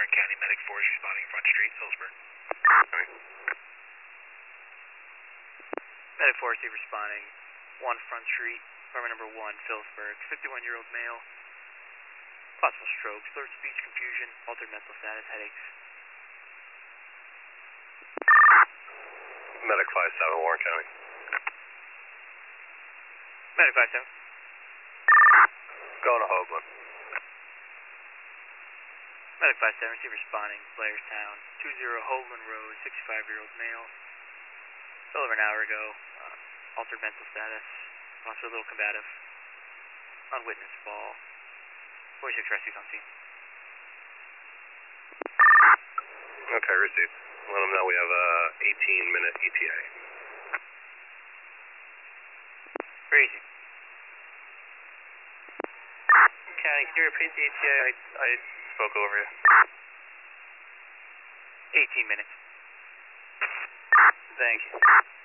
Warren County Medic 4 is responding Front Street, Phillipsburg. Medic 4 is responding 1 Front Street, apartment number 1, Phillipsburg, 51-year-old male, possible stroke, slurred speech, confusion, altered mental status, headaches. Medic 5-7, Warren County. Medic 5-7. Going to Hoagland. Medic 5-7, receive responding, Blairstown, 20 Hoagland Road, 65-year-old male, fell over an hour ago, altered mental status, also a little combative, unwitnessed fall, 46 rescues on scene. Okay, received. Let them know we have a 18-minute ETA. Very easy. County, can you repeat the ETA? I spoke over you. 18 minutes. Thank you.